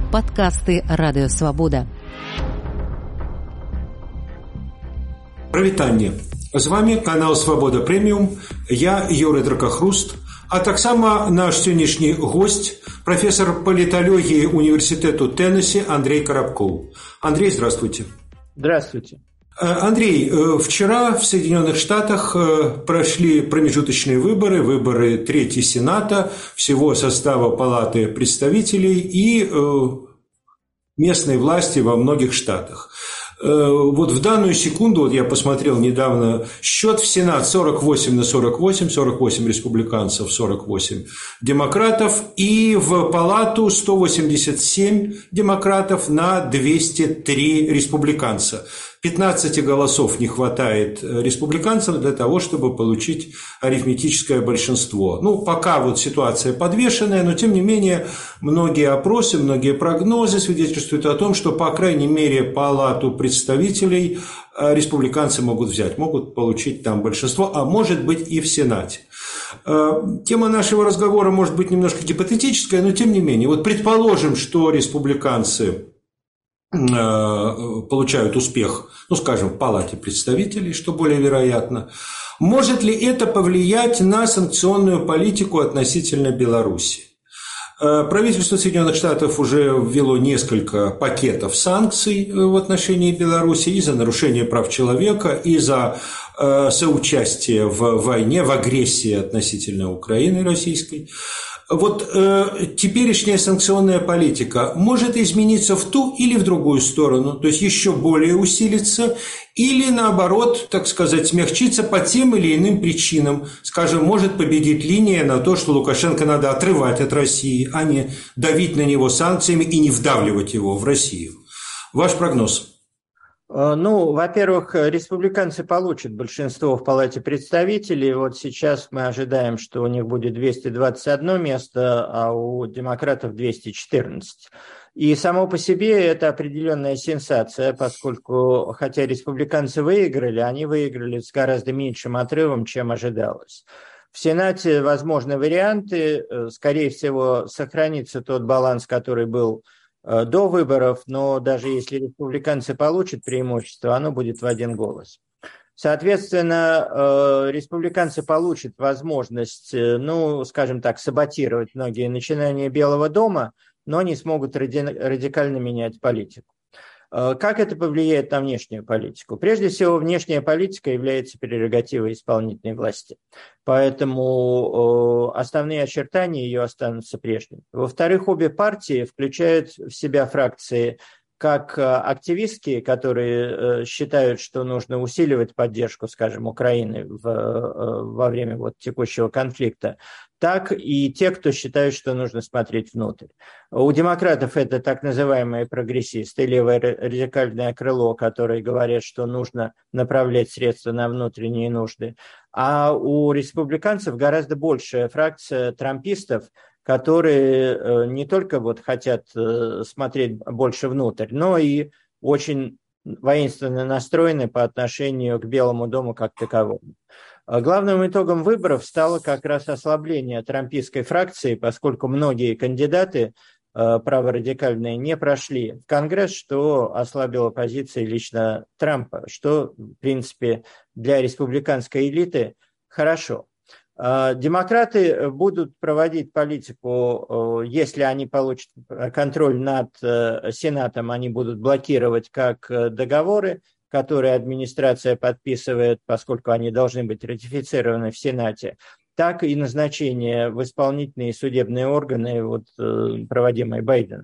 Падкасты Радыёвабода. Прывітанне. З вами канал Свабода Прэміум. Я Юрый Дракахруст, а таксама наш сённяшні гость, профессор политологии университету Теннесси Андрей Коробков. Андрей, здравствуйте. Здравствуйте. Андрей, вчера в Соединенных Штатах прошли промежуточные выборы Третьей Сената, всего состава Палаты представителей и местной власти во многих штатах. Вот в данную секунду, вот я посмотрел недавно счет в Сенат 48-48, 48 республиканцев, 48 демократов, и в Палату 187 демократов на 203 республиканца. 15 голосов не хватает республиканцам для того, чтобы получить арифметическое большинство. Ну, пока вот ситуация подвешенная, но тем не менее многие опросы, многие прогнозы свидетельствуют о том, что, по крайней мере, Палату представителей республиканцы могут взять, могут получить там большинство, а может быть и в Сенате. Тема нашего разговора может быть немножко гипотетическая, но тем не менее, вот предположим, что республиканцы получают успех, ну, скажем, в Палате представителей, что более вероятно. Может ли это повлиять на санкционную политику относительно Беларуси? Правительство Соединенных Штатов уже ввело несколько пакетов санкций в отношении Беларуси и за нарушение прав человека, и за соучастие в войне, в агрессии относительно Украины российской. Вот теперешняя санкционная политика может измениться в ту или в другую сторону, то есть еще более усилиться, или наоборот, так сказать, смягчиться по тем или иным причинам. Скажем, может победить линия на то, что Лукашенко надо отрывать от России, а не давить на него санкциями и не вдавливать его в Россию. Ваш прогноз? Ну, во-первых, республиканцы получат большинство в Палате представителей. Вот сейчас мы ожидаем, что у них будет 221 место, а у демократов 214. И само по себе это определенная сенсация, поскольку, хотя республиканцы выиграли, они выиграли с гораздо меньшим отрывом, чем ожидалось. В Сенате возможны варианты. Скорее всего, сохранится тот баланс, который был до выборов, но даже если республиканцы получат преимущество, оно будет в один голос. Соответственно, республиканцы получат возможность, ну, скажем так, саботировать многие начинания Белого дома, но не смогут радикально менять политику. Как это повлияет на внешнюю политику? Прежде всего, внешняя политика является прерогативой исполнительной власти, поэтому основные очертания ее останутся прежними. Во-вторых, обе партии включают в себя фракции как активистские, которые считают, что нужно усиливать поддержку, скажем, Украины во время вот текущего конфликта, так и те, кто считают, что нужно смотреть внутрь. У демократов это так называемые прогрессисты, левое радикальное крыло, которые говорят, что нужно направлять средства на внутренние нужды. А у республиканцев гораздо большая фракция трампистов, которые не только вот хотят смотреть больше внутрь, но и очень воинственно настроены по отношению к Белому дому как таковому. Главным итогом выборов стало как раз ослабление трампистской фракции, поскольку многие кандидаты праворадикальные не прошли в Конгресс, что ослабило позиции лично Трампа, что, в принципе, для республиканской элиты хорошо. Демократы будут проводить политику, если они получат контроль над Сенатом, они будут блокировать как договоры, которые администрация подписывает, поскольку они должны быть ратифицированы в Сенате, так и назначение в исполнительные и судебные органы, вот, проводимые Байденом.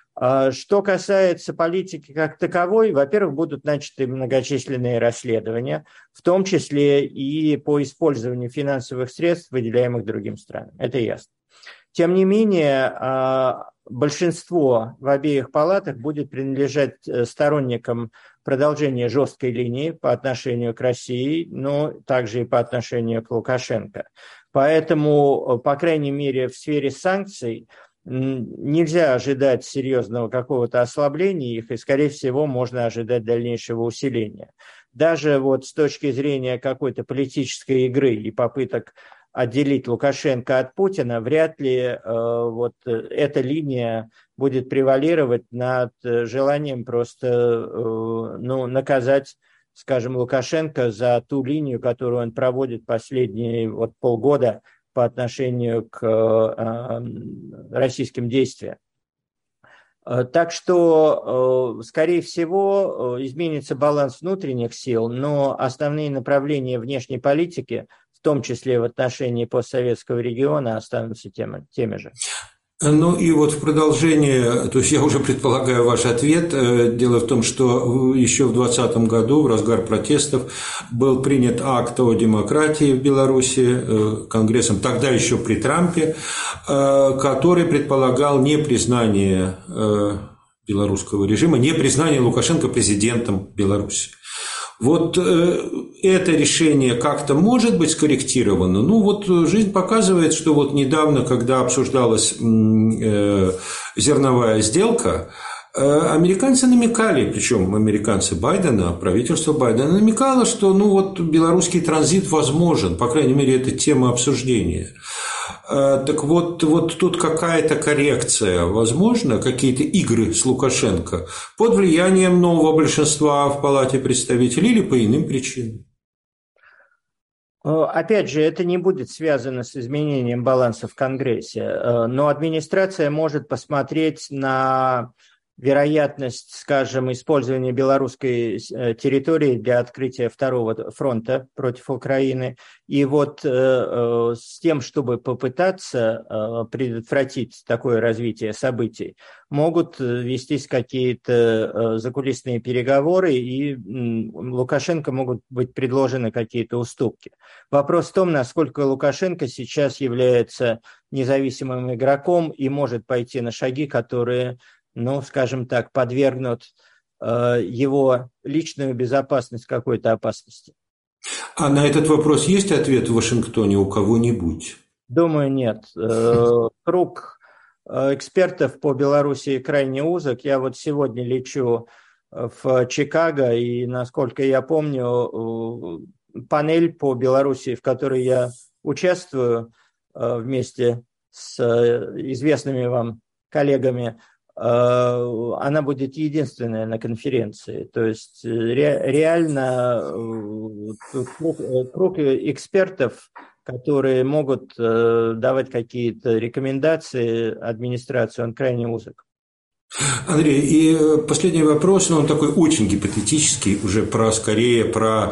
Что касается политики как таковой, во-первых, будут начаты многочисленные расследования, в том числе и по использованию финансовых средств, выделяемых другим странам. Это ясно. Тем не менее, большинство в обеих палатах будет принадлежать сторонникам продолжения жесткой линии по отношению к России, но также и по отношению к Лукашенко. Поэтому, по крайней мере, в сфере санкций нельзя ожидать серьезного какого-то ослабления их, и, скорее всего, можно ожидать дальнейшего усиления. Даже вот с точки зрения какой-то политической игры и попыток отделить Лукашенко от Путина, вряд ли вот эта линия будет превалировать над желанием просто наказать, скажем, Лукашенко за ту линию, которую он проводит последние вот полгода по отношению к российским действиям. Так что, скорее всего, изменится баланс внутренних сил, но основные направления внешней политики, в том числе в отношении постсоветского региона, останутся теми же. Ну и вот в продолжение, то есть я уже предполагаю ваш ответ. Дело в том, что еще в 2020 году, в разгар протестов, был принят акт о демократии в Беларуси Конгрессом, тогда еще при Трампе, который предполагал непризнание белорусского режима, непризнание Лукашенко президентом Беларуси. Вот это решение как-то может быть скорректировано. Ну вот жизнь показывает, что вот недавно, когда обсуждалась зерновая сделка, американцы намекали, причем американцы Байдена, правительство Байдена намекало, что ну вот белорусский транзит возможен, по крайней мере, это тема обсуждения. Так вот тут какая-то коррекция возможна, какие-то игры с Лукашенко под влиянием нового большинства в Палате представителей или по иным причинам? Опять же, это не будет связано с изменением баланса в Конгрессе, но администрация может посмотреть на вероятность, скажем, использования белорусской территории для открытия второго фронта против Украины. И вот с тем, чтобы попытаться предотвратить такое развитие событий, могут вестись какие-то закулисные переговоры, и Лукашенко могут быть предложены какие-то уступки. Вопрос в том, насколько Лукашенко сейчас является независимым игроком и может пойти на шаги, которые, ну, скажем так, подвергнут его личную безопасность какой-то опасности. А на этот вопрос есть ответ в Вашингтоне у кого-нибудь? Думаю, нет. Круг экспертов по Белоруссии крайне узок. Я вот сегодня лечу в Чикаго, и, насколько я помню, панель по Белоруссии, в которой я участвую вместе с известными вам коллегами, она будет единственная на конференции. То есть реально круг экспертов, которые могут давать какие-то рекомендации администрации, он крайне узок. Андрей, и последний вопрос, но он такой очень гипотетический, уже скорее про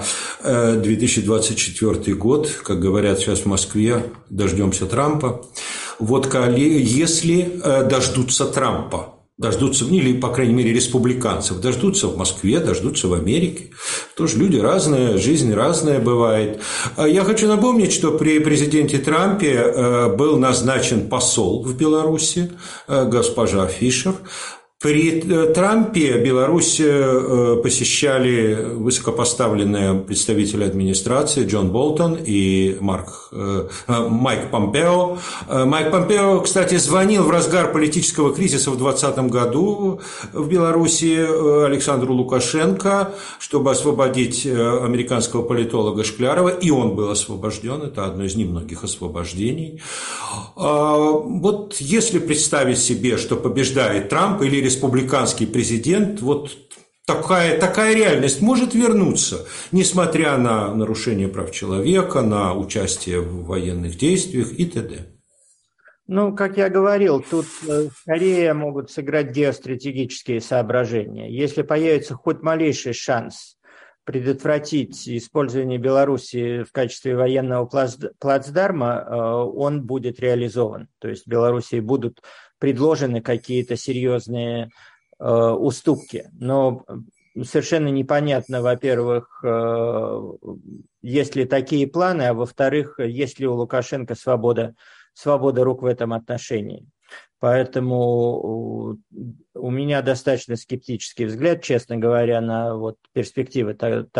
2024 год, как говорят сейчас в Москве, дождемся Трампа. Вот если дождутся Трампа, дождутся, или, по крайней мере, республиканцев, дождутся в Москве, дождутся в Америке. Тоже люди разные, жизнь разная бывает. Я хочу напомнить, что при президенте Трампе был назначен посол в Беларуси, госпожа Фишер. При Трампе Беларусь посещали высокопоставленные представители администрации Джон Болтон и Майк Помпео. Майк Помпео, кстати, звонил в разгар политического кризиса в 2020 году в Беларуси Александру Лукашенко, чтобы освободить американского политолога Шклярова, и он был освобожден. Это одно из немногих освобождений. Вот если представить себе, что побеждает Трамп или республиканский президент, вот такая реальность может вернуться, несмотря на нарушение прав человека, на участие в военных действиях и т.д. Ну, как я говорил, тут скорее могут сыграть геостратегические соображения. Если появится хоть малейший шанс предотвратить использование Беларуси в качестве военного плацдарма, он будет реализован. То есть Белоруссии будут предложены какие-то серьезные уступки. Но совершенно непонятно, во-первых, есть ли такие планы, а во-вторых, есть ли у Лукашенко свобода рук в этом отношении. Поэтому у меня достаточно скептический взгляд, честно говоря, на вот перспективы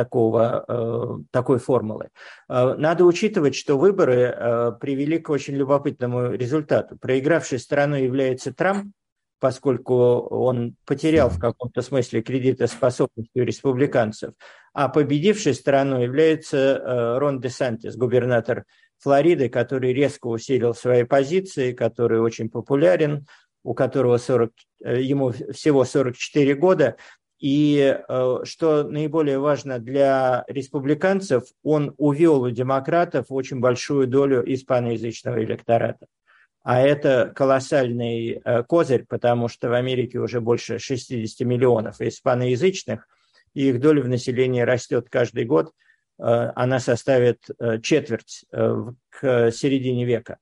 такой формулы. Надо учитывать, что выборы привели к очень любопытному результату. Проигравшей стороной является Трамп, поскольку он потерял в каком-то смысле кредитоспособность у республиканцев, а победившей стороной является Рон де Сантис, губернатор Флориды, который резко усилил свои позиции, который очень популярен, у которого ему всего 44 года. И что наиболее важно для республиканцев, он увел у демократов очень большую долю испаноязычного электората. А это колоссальный козырь, потому что в Америке уже больше 60 миллионов испаноязычных, и их доля в населении растет каждый год. Она составит четверть к середине века.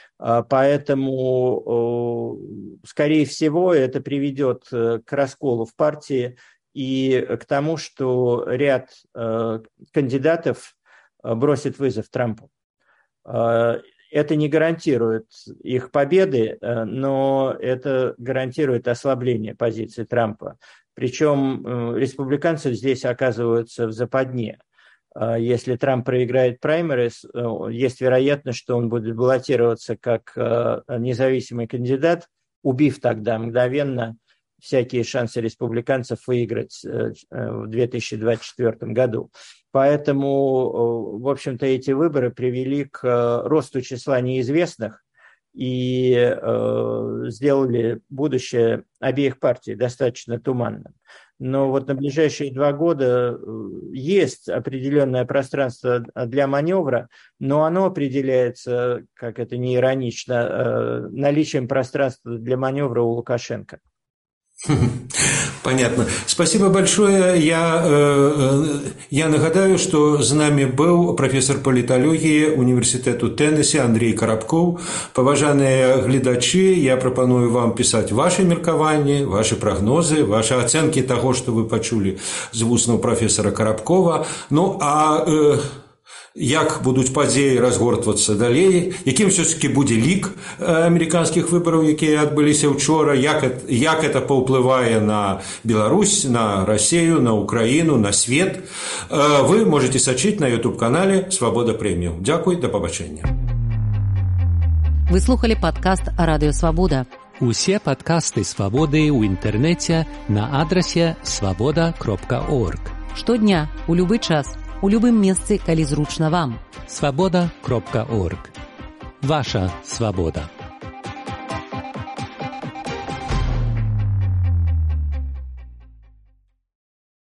Поэтому, скорее всего, это приведет к расколу в партии и к тому, что ряд кандидатов бросит вызов Трампу. Это не гарантирует их победы, но это гарантирует ослабление позиции Трампа. Причем республиканцы здесь оказываются в западне. Если Трамп проиграет праймерис, есть вероятность, что он будет баллотироваться как независимый кандидат, убив тогда мгновенно всякие шансы республиканцев выиграть в 2024 году. Поэтому, в общем-то, эти выборы привели к росту числа неизвестных и сделали будущее обеих партий достаточно туманным. Но вот на ближайшие 2 года есть определенное пространство для маневра, но оно определяется, как это не иронично, наличием пространства для маневра у Лукашенко. Понятно. Спасибо большое. Я нагадаю, что з намі быў прафесор паліталогіі універсітэту Тэннесі Андрей Карабкоў. Паважаныя гледачы, я прапаную вам пісаць вашы меркаванні, вашы прагнозы, вашы ацэнкі таго, што вы пачулі з вуснаў прафесора Карабкова. Ну, як будуць падзеі разгортвацца далей, якім все-таки будзе лік амерыканскіх выбараў, якія адбыліся учора, як это паўплывае на Беларусь, на Россию, на Украину, на свет, вы можете сачыць на YouTube-канале «Свабода Прэміум». Дзякуй, да пабачэння. Вы слухали падкаст «Радыё Свабода». Усе падкасты «Свабоды» ў інтэрнэце на адрасе swaboda.org. Штодня, у любы час, у любым месцы, калі зручна вам. swaboda.org. Ваша свабода.